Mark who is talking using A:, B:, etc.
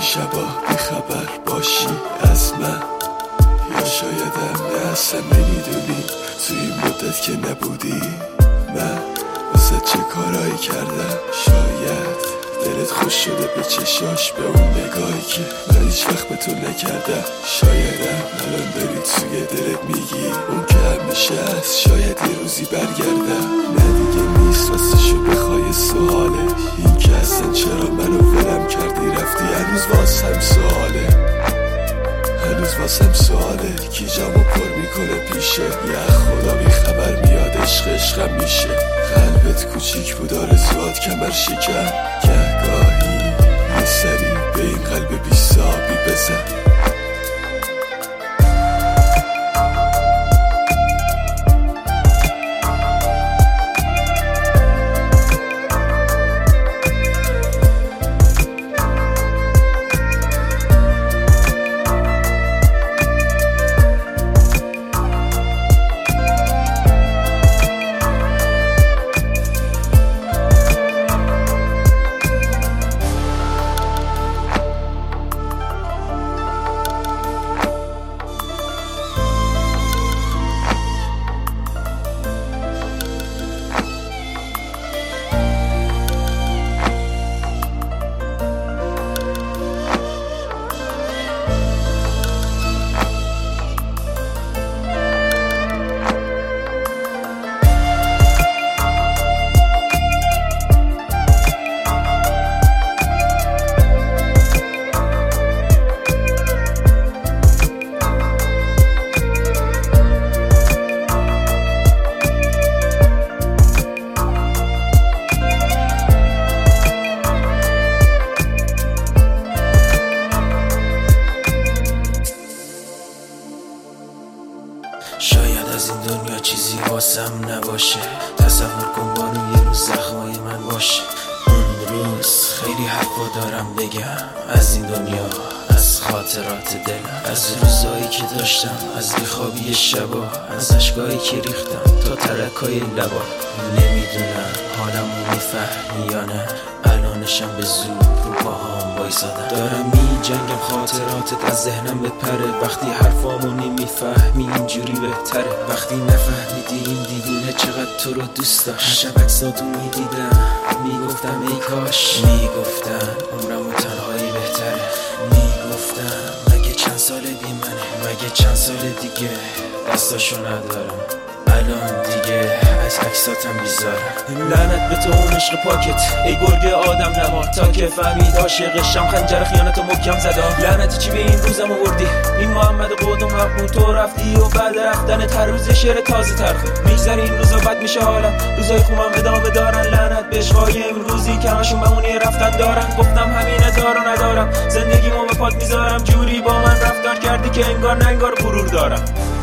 A: شبا بیخبر باشی از من، یا شایدم نه اصلا نمیدونی توی این مدت که نبودی من واسه چه کارایی کردم. شاید دلت خوش شده به چشاش، به اون نگاهی که من هیچ وقت به تو نکردم. شایدم الان داری توی دلت میگی اون که همیشه هست، شاید یه روزی برگردم. نه دیگه نیست واسه شو بخوای سواله، این که اصلا چرا منو ولم کردی رفتی، هنوز واسم سواله، هنوز واسم سواله. کی جامو پر میکنه پیشه، یه خدا بی خبر میاد عشقم میشه. قلبت کوچیک بود آرزوات کمر شکن، گهگاهی یه سری به این قلب بی صابی بزن.
B: شاید از این دنیا چیزی واسم نباشه، تصور کن بانو یه روز زخمای من باشه. اون روز خیلی حرفا دارم بگم از این دنیا، از خاطرات دلم، از روزایی که داشتم، از بیخوابی شبا، از اشکایی که ریختم تا ترکای لبا. نمیدونم حالمو میفهمی یا نه، الانشم به زور رو پاهام وایسادم. دارم جنگم خاطراتت از ذهنم بپره، وقتی حرفامو نمیفهمی اینجوری بهتره. وقتی نفهمیدی این دیوونه چقدر تو رو دوست داشت، هر شب عکساتو میدیدم میگفتم ای کاش، میگفتم عمرمو تنهایی بهتره، میگفتم مگه چند سال بی منه، مگه چند سال دیگه دستاشو ندارم. الان دیگه از عکساتم بیزارم. لعنت به تو اون عشق پاکت، ای گرگ آدم نما، تا که فهمید عاشقشم خنجر خیانت محکم زدم. لعنتی چی به این روزم آوردی، این محمد قدوم محمود تو رفتی و بعد رفتنت هر روز شعر تازه ترخه. میگذره این روزا بد میشه حالم، روزای خوبم ادامه دارن. لعنت به عشقای امروزی که همشون بمونی رفتن دارن. گفتم همینه دارو ندارم، زندگیمو به پات میذارم. جوری با من رفتار کردی که انگار ننگار غرور دارم.